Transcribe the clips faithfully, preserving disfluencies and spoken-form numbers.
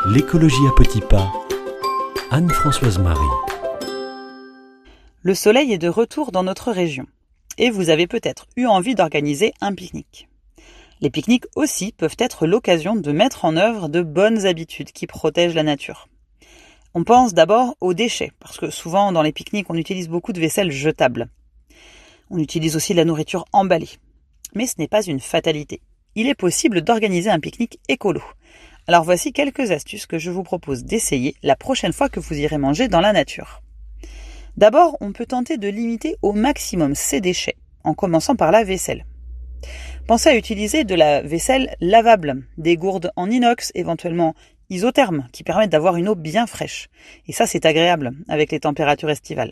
L'écologie à petits pas. Anne-Françoise Marie. Le soleil est de retour dans notre région et vous avez peut-être eu envie d'organiser un pique-nique. Les pique-niques aussi peuvent être l'occasion de mettre en œuvre de bonnes habitudes qui protègent la nature. On pense d'abord aux déchets, parce que souvent dans les pique-niques on utilise beaucoup de vaisselle jetable. On utilise aussi de la nourriture emballée. Mais ce n'est pas une fatalité. Il est possible d'organiser un pique-nique écolo. Alors voici quelques astuces que je vous propose d'essayer la prochaine fois que vous irez manger dans la nature. D'abord, on peut tenter de limiter au maximum ces déchets, en commençant par la vaisselle. Pensez à utiliser de la vaisselle lavable, des gourdes en inox, éventuellement isothermes, qui permettent d'avoir une eau bien fraîche. Et ça, c'est agréable avec les températures estivales.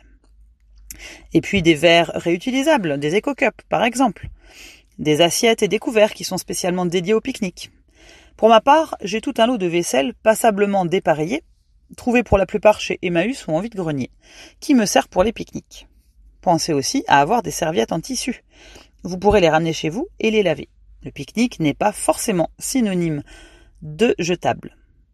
Et puis des verres réutilisables, des éco-cups par exemple. Des assiettes et des couverts qui sont spécialement dédiés au pique-nique. Pour ma part, j'ai tout un lot de vaisselle passablement dépareillée, trouvé pour la plupart chez Emmaüs ou en vide-grenier, qui me sert pour les pique-niques. Pensez aussi à avoir des serviettes en tissu. Vous pourrez les ramener chez vous et les laver. Le pique-nique n'est pas forcément synonyme de jetable.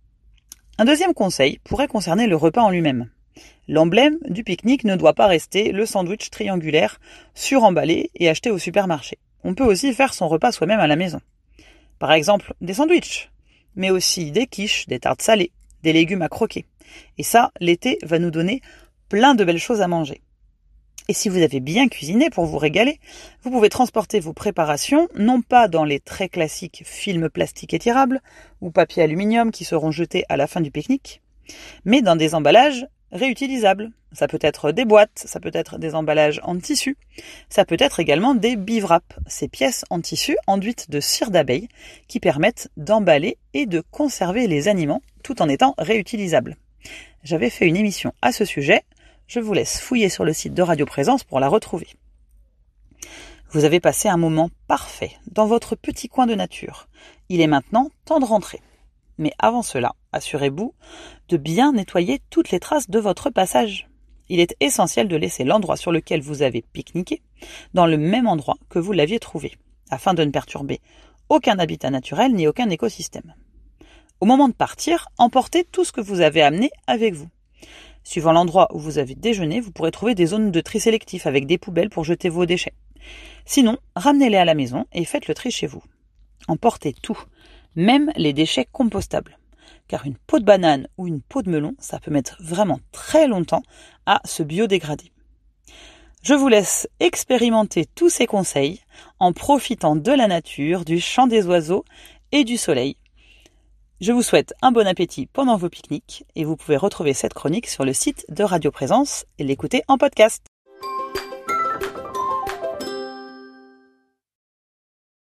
Un deuxième conseil pourrait concerner le repas en lui-même. L'emblème du pique-nique ne doit pas rester le sandwich triangulaire suremballé et acheté au supermarché. On peut aussi faire son repas soi-même à la maison. Par exemple, des sandwichs, mais aussi des quiches, des tartes salées, des légumes à croquer. Et ça, l'été va nous donner plein de belles choses à manger. Et si vous avez bien cuisiné pour vous régaler, vous pouvez transporter vos préparations, non pas dans les très classiques films plastiques étirables ou papier aluminium qui seront jetés à la fin du pique-nique, mais dans des emballages réutilisables. Ça peut être des boîtes, ça peut être des emballages en tissu, ça peut être également des bivraps, ces pièces en tissu enduites de cire d'abeille qui permettent d'emballer et de conserver les aliments tout en étant réutilisables. J'avais fait une émission à ce sujet, je vous laisse fouiller sur le site de Radio Présence pour la retrouver. Vous avez passé un moment parfait dans votre petit coin de nature. Il est maintenant temps de rentrer. Mais avant cela, assurez-vous de bien nettoyer toutes les traces de votre passage. Il est essentiel de laisser l'endroit sur lequel vous avez pique-niqué dans le même endroit que vous l'aviez trouvé, afin de ne perturber aucun habitat naturel ni aucun écosystème. Au moment de partir, emportez tout ce que vous avez amené avec vous. Suivant l'endroit où vous avez déjeuné, vous pourrez trouver des zones de tri sélectif avec des poubelles pour jeter vos déchets. Sinon, ramenez-les à la maison et faites le tri chez vous. Emportez tout, même les déchets compostables. Car une peau de banane ou une peau de melon, ça peut mettre vraiment très longtemps à se biodégrader. Je vous laisse expérimenter tous ces conseils en profitant de la nature, du chant des oiseaux et du soleil. Je vous souhaite un bon appétit pendant vos pique-niques et vous pouvez retrouver cette chronique sur le site de Radio Présence et l'écouter en podcast.